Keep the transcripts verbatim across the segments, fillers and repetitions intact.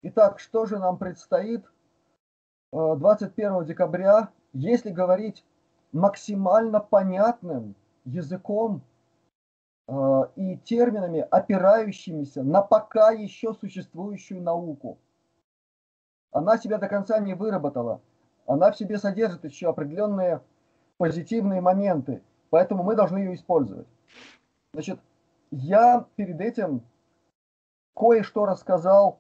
Итак, что же нам предстоит двадцать первого декабря, если говорить максимально понятным языком и терминами, опирающимися на пока еще существующую науку? Она себя до конца не выработала. Она в себе содержит еще определенные позитивные моменты, поэтому мы должны ее использовать. Значит, я перед этим кое-что рассказал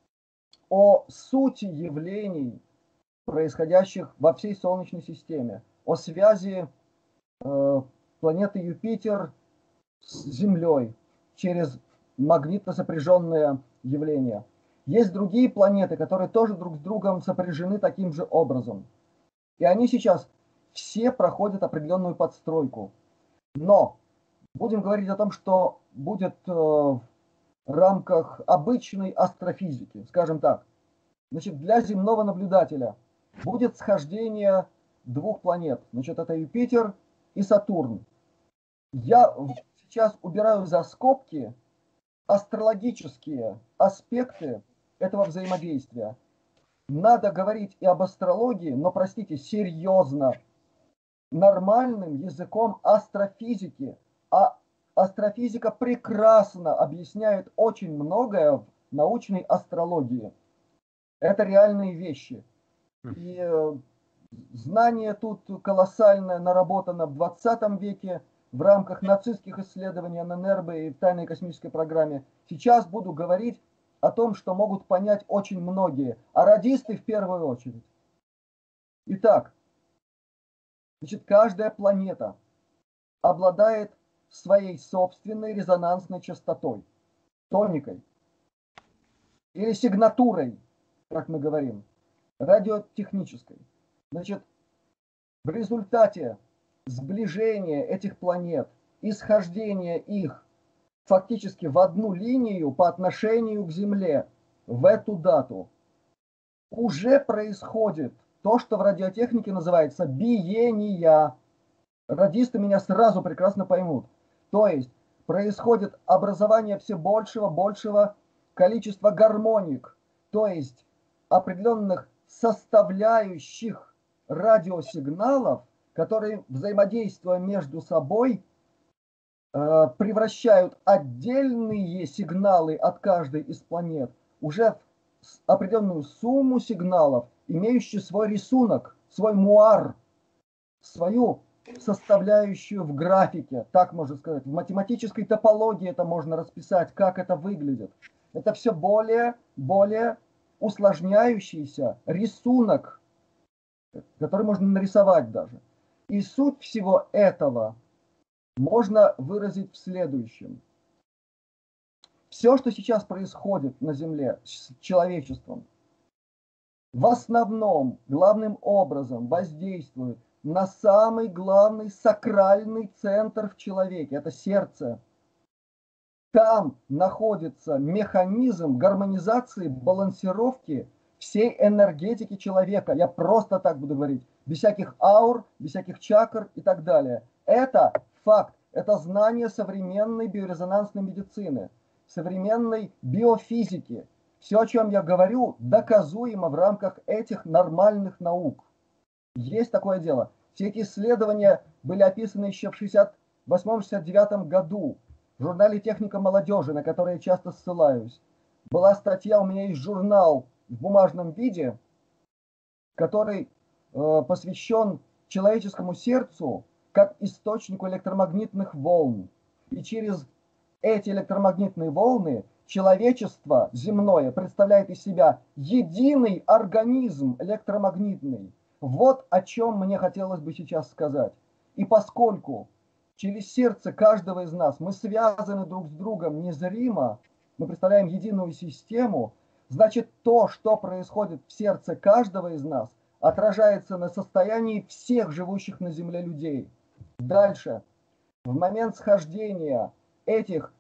о сути явлений, происходящих во всей Солнечной системе, о связи э, планеты Юпитер с Землей через магнитно сопряженное явление. Есть другие планеты, которые тоже друг с другом сопряжены таким же образом. И они сейчас все проходят определенную подстройку. Но будем говорить о том, что будет э, в рамках обычной астрофизики, скажем так. Значит, для земного наблюдателя будет схождение двух планет. Значит, это Юпитер и Сатурн. Я сейчас убираю за скобки астрологические аспекты этого взаимодействия. Надо говорить и об астрологии, но, простите, серьезно, нормальным языком астрофизики. А астрофизика прекрасно объясняет очень многое в научной астрологии. Это реальные вещи. И э, знание тут колоссальное наработано в двадцатом веке в рамках нацистских исследований эн эн эр бэ и в тайной космической программе. Сейчас буду говорить о том, что могут понять очень многие, а радисты в первую очередь. Итак, значит, каждая планета обладает своей собственной резонансной частотой, тоникой или сигнатурой, как мы говорим, радиотехнической. Значит, в результате сближения этих планет и схождения их фактически в одну линию по отношению к Земле в эту дату уже происходит то, что в радиотехнике называется биения. Радисты меня сразу прекрасно поймут. То есть происходит образование все большего, большего количества гармоник, то есть определенных составляющих радиосигналов, которые, взаимодействуя между собой, э, превращают отдельные сигналы от каждой из планет уже в определенную сумму сигналов, имеющую свой рисунок, свой муар, свою составляющую в графике, так можно сказать. В математической топологии это можно расписать, как это выглядит. Это все более, более усложняющийся рисунок, который можно нарисовать даже. И суть всего этого можно выразить в следующем. Все, что сейчас происходит на Земле с человечеством, в основном, главным образом воздействует на самый главный сакральный центр в человеке, это сердце. Там находится механизм гармонизации, балансировки всей энергетики человека. Я просто так буду говорить, без всяких аур, без всяких чакр и так далее. Это факт, это знание современной биорезонансной медицины, современной биофизики. Все, о чем я говорю, доказуемо в рамках этих нормальных наук. Есть такое дело. Все эти исследования были описаны еще в шестьдесят восьмом — шестьдесят девятом году в журнале «Техника молодежи», на который я часто ссылаюсь. Была статья, у меня есть журнал в бумажном виде, который э, посвящен человеческому сердцу как источнику электромагнитных волн. И через эти электромагнитные волны человечество земное представляет из себя единый организм электромагнитный. Вот о чем мне хотелось бы сейчас сказать. И поскольку через сердце каждого из нас мы связаны друг с другом незримо, мы представляем единую систему, значит, то, что происходит в сердце каждого из нас, отражается на состоянии всех живущих на Земле людей. Дальше. В момент схождения этих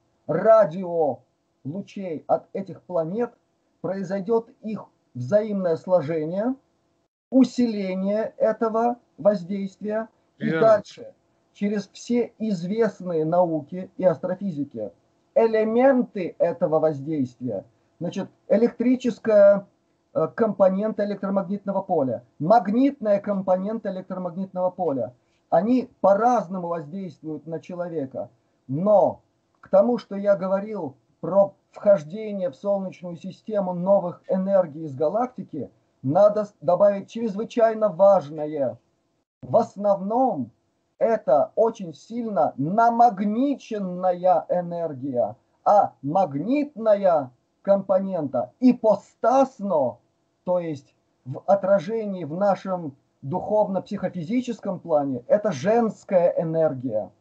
радиолучей от этих планет произойдет их взаимное сложение, усиление этого воздействия. И Yeah. дальше, через все известные науки и астрофизики, элементы этого воздействия Значит, электрическая э, компонента электромагнитного поля, магнитная компонента электромагнитного поля, они по-разному воздействуют на человека. Но к тому, что я говорил про вхождение в Солнечную систему новых энергий из галактики, надо добавить чрезвычайно важное. В основном это очень сильно намагниченная энергия, а магнитная компонента ипостасно, то есть в отражении в нашем духовно-психофизическом плане, это женская энергия.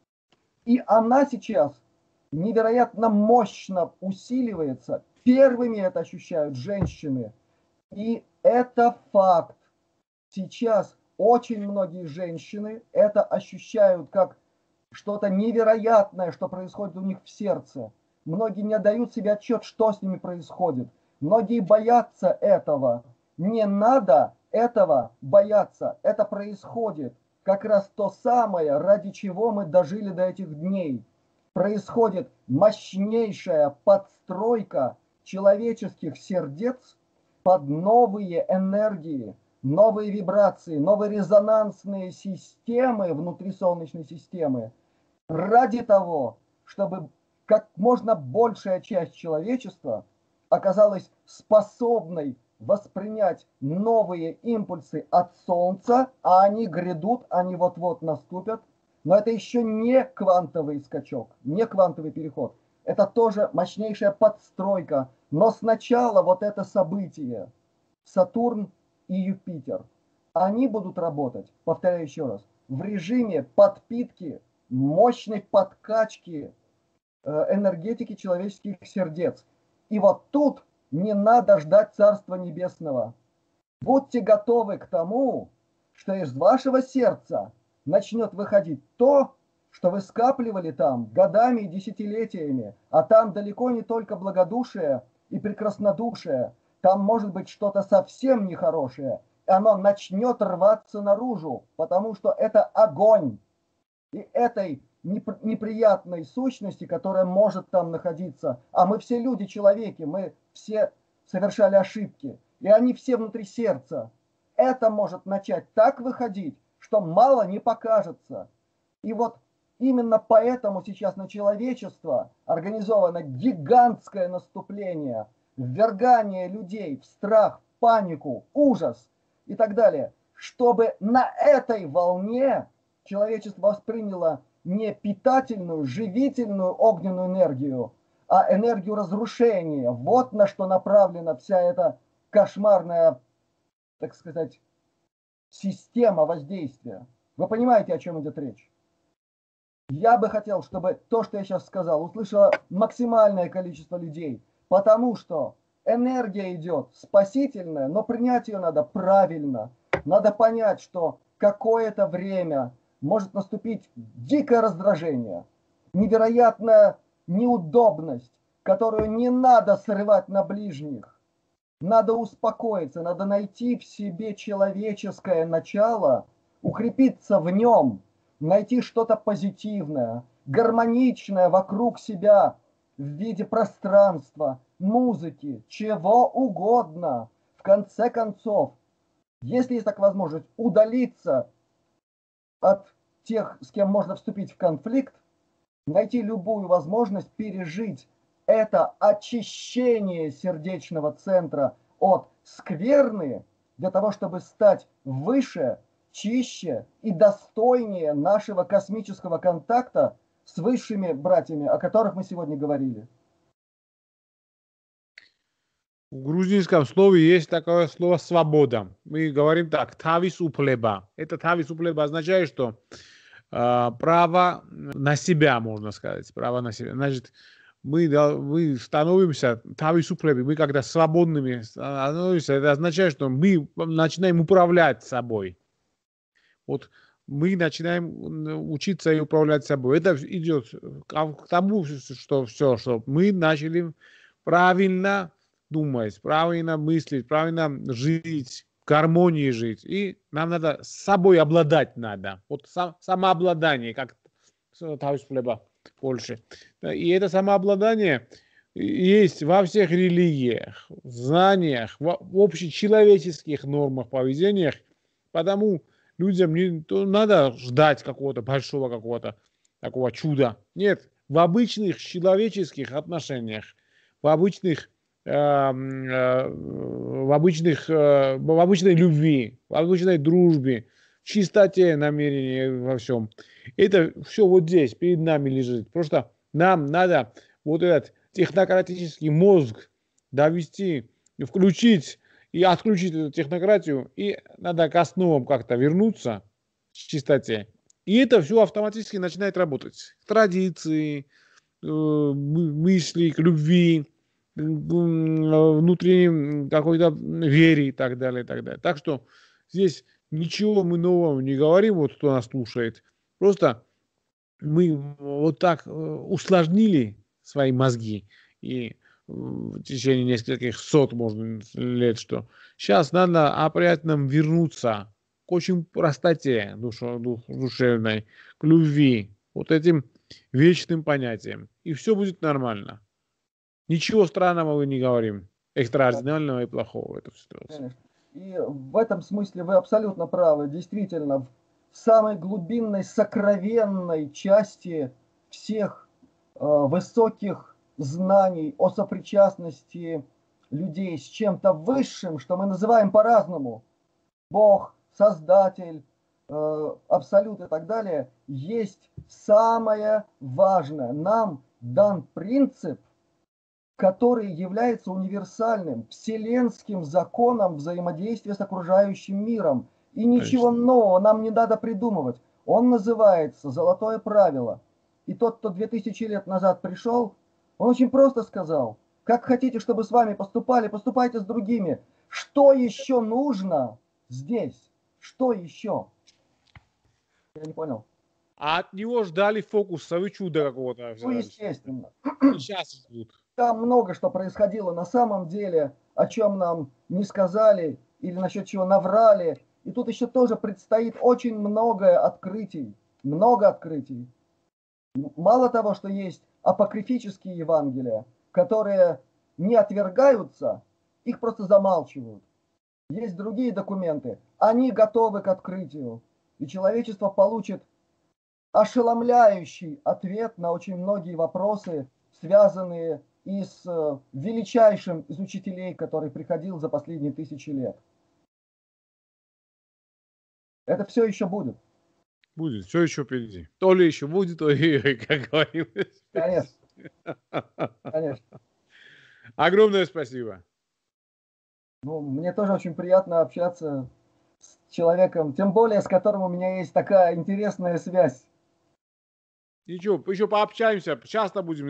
И она сейчас невероятно мощно усиливается. Первыми это ощущают женщины. И это факт. Сейчас очень многие женщины это ощущают как что-то невероятное, что происходит у них в сердце. Многие не отдают себе отчет, что с ними происходит. Многие боятся этого. Не надо этого бояться. Это происходит. Как раз то самое, ради чего мы дожили до этих дней. Происходит мощнейшая подстройка человеческих сердец под новые энергии, новые вибрации, новые резонансные системы внутри Солнечной системы. Ради того, чтобы как можно большая часть человечества оказалась способной воспринять новые импульсы от Солнца, а они грядут, они вот-вот наступят. Но это еще не квантовый скачок, не квантовый переход. Это тоже мощнейшая подстройка. Но сначала вот это событие, Сатурн и Юпитер, они будут работать, повторяю еще раз, в режиме подпитки, мощной подкачки энергетики человеческих сердец. И вот тут не надо ждать Царства Небесного. Будьте готовы к тому, что из вашего сердца начнет выходить то, что вы скапливали там годами и десятилетиями, а там далеко не только благодушие и прекраснодушие, там может быть что-то совсем нехорошее, и оно начнет рваться наружу, потому что это огонь. И этой неприятной сущности, которая может там находиться, а мы все люди, человеки, мы все совершали ошибки, и они все внутри сердца, это может начать так выходить, что мало не покажется. И вот именно поэтому сейчас на человечество организовано гигантское наступление, ввергание людей в страх, панику, ужас и так далее, чтобы на этой волне человечество восприняло не питательную, живительную огненную энергию, а энергию разрушения. Вот на что направлена вся эта кошмарная, так сказать, система воздействия. Вы понимаете, о чем идет речь? Я бы хотел, чтобы то, что я сейчас сказал, услышало максимальное количество людей, потому что энергия идет спасительная, но принять ее надо правильно. Надо понять, что какое-то время может наступить дикое раздражение, невероятная неудобность, которую не надо срывать на ближних. Надо успокоиться, надо найти в себе человеческое начало, укрепиться в нем, найти что-то позитивное, гармоничное вокруг себя в виде пространства, музыки, чего угодно. В конце концов, если есть такая возможность, удалиться от тех, с кем можно вступить в конфликт, найти любую возможность пережить это очищение сердечного центра от скверны для того, чтобы стать выше, чище и достойнее нашего космического контакта с высшими братьями, о которых мы сегодня говорили. В грузинском слове есть такое слово «свобода». Мы говорим так, «тависуплеба». Это «тависуплеба» означает, что э, право на себя, можно сказать, право на себя. Значит, мы, мы становимся «тависуплеби», мы когда свободными становимся, это означает, что мы начинаем управлять собой. Вот мы начинаем учиться и управлять собой. Это идет к тому, что все, что мы начали правильно думать, правильно мыслить, правильно жить, в гармонии жить. И нам надо с собой обладать надо. Вот самообладание, как Тавиш Плеба больше. И это самообладание есть во всех религиях, знаниях, в общечеловеческих нормах, поведениях, потому людям не то надо ждать какого-то большого какого-то такого чуда. Нет, в обычных человеческих отношениях, в обычных, э, э, в обычных, э, в обычной любви, в обычной дружбе, в чистоте намерений во всем. Это все вот здесь перед нами лежит. Просто нам надо вот этот технократический мозг довести, включить и отключить эту технократию, и надо к основам как-то вернуться в чистоте. И это все автоматически начинает работать. К традиции, э, мысли, к любви, к внутренней какой-то вере и так далее, и так далее. Так что здесь ничего мы нового не говорим, вот кто нас слушает. Просто мы вот так усложнили свои мозги и в течение нескольких сот, можно лет, что сейчас надо опять нам вернуться к очень простоте душо, дух, душевной, к любви, вот этим вечным понятиям. И все будет нормально. Ничего странного мы не говорим, экстраординарного и плохого в этой ситуации. Конечно. И в этом смысле вы абсолютно правы. Действительно, в самой глубинной, сокровенной части всех э, высоких знаний о сопричастности людей с чем-то высшим, что мы называем по-разному, Бог, Создатель, э, Абсолют и так далее, есть самое важное. Нам дан принцип, который является универсальным, вселенским законом взаимодействия с окружающим миром. И ничего нового нам не надо придумывать. Он называется «Золотое правило». И тот, кто две тысячи лет назад пришел, он очень просто сказал: как хотите, чтобы с вами поступали, поступайте с другими. Что еще нужно здесь? Что еще? Я не понял. А от него ждали фокуса и чуда какого-то. Ну, естественно. И сейчас ждут. Там много что происходило на самом деле, о чем нам не сказали или насчет чего наврали. И тут еще тоже предстоит очень много открытий. Много открытий. Мало того, что есть апокрифические Евангелия, которые не отвергаются, их просто замалчивают. Есть другие документы, они готовы к открытию. И человечество получит ошеломляющий ответ на очень многие вопросы, связанные и с величайшим из учителей, который приходил за последние тысячи лет. Это все еще будет. Будет, все еще впереди. То ли еще будет, то ли, как говорилось. Конечно. Конечно. Огромное спасибо. Ну, мне тоже очень приятно общаться с человеком, тем более с которым у меня есть такая интересная связь. Ничего, еще пообщаемся, часто будем